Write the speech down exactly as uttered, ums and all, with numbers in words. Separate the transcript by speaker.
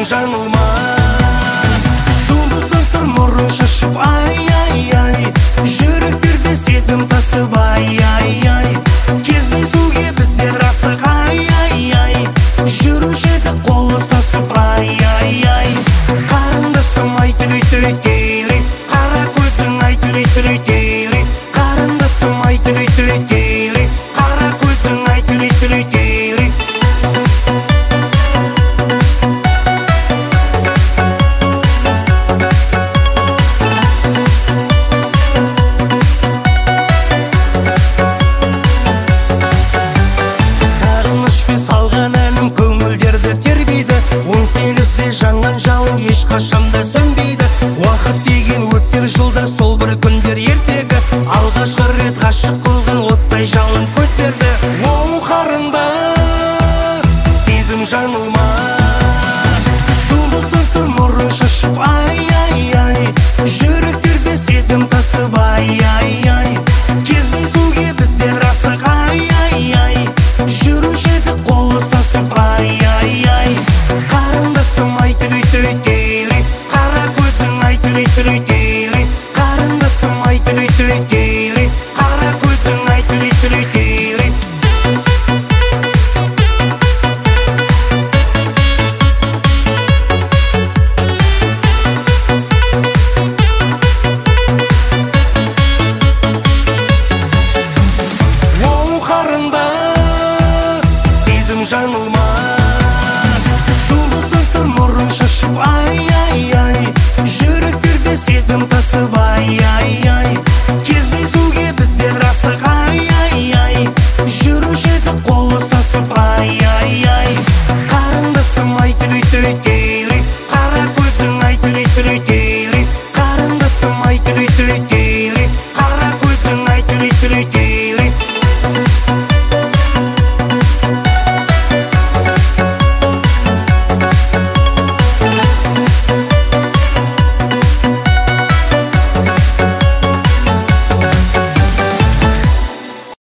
Speaker 1: жаңылмас. Жұлдыздың тұр нұрын шашып, ай, ай, ай, жүректерде сезім тасып, ай, ай, ай, кездесуге біздер асық, ай, ай, ай, жүруші едік қол ұстасып, ай, ай, ай, қарындасым ай түлей түлей тейрей, қара көзің ай түлей түлей тейрей, қарындасым ай түлей түлей тейрей, қара көзің ай түлей түлей тейрей. Жаңған жалын ешқашанда сөнбейді. Уақыт деген өтер жылдар, сол бір күндер ертегі. Алғашқы рет ғашық қылған оттай жалын көздерді. Оу қарындас, сезім жаңылмас. Жұлдыздың тұр нұрын шашып, ай, ай, ай, жүректерде сезім тасып, ай, ай, ай, кездесуге біздер асық, ай, ай, ай, жүруші едік қол ұстасып, ай, ай, ай, қарындасым ай түлей түлей тейрей, қара көзің ай түлей түлей тейрей, қарындасым ай түлей түлей тейрей, қара көзің ай түлей түлей тейрей. Оу қарындас, сезім жаңылмас. Жұлдыздың тұр нұрын шашып, ай, ай, ай, жүректерде сезім тасып,